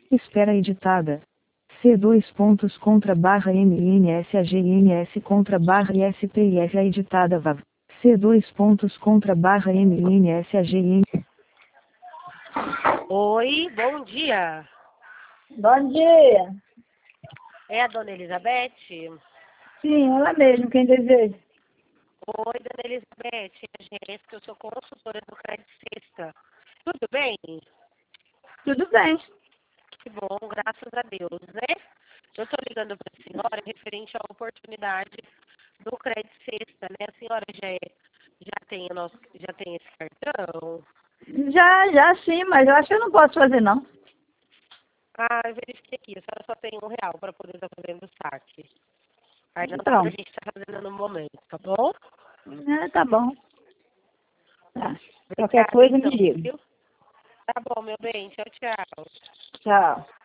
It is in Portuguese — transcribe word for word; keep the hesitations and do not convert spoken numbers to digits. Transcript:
Espera editada. C dois pontos contra barra M N S A G N S contra barra I S P I F A editada V A V. C dois pontos contra barra M N S A G N. Oi, bom dia. Bom dia. É a dona Elizabeth? Sim, ela mesmo, quem deseja. Oi, dona Elizabeth, é a Jéssica, eu sou consultora do Crédito Sexta. Tudo bem? Tudo bem. Que bom, graças a Deus, né? Eu estou ligando para a senhora referente à oportunidade do Crédito Sexta, né? A senhora já, é, já, tem, o nosso, já tem esse cartão? Já, já sim, mas eu acho que eu não posso fazer não. Ah, eu verifiquei aqui, a senhora só tem um real para poder estar fazendo o saque. Aí não dá para a Pronto. gente estar fazendo no momento, tá bom? É, tá bom. Tá. Qualquer Obrigada, coisa então, me liga. viu? Tá bom, meu bem. Tchau, tchau. Tchau.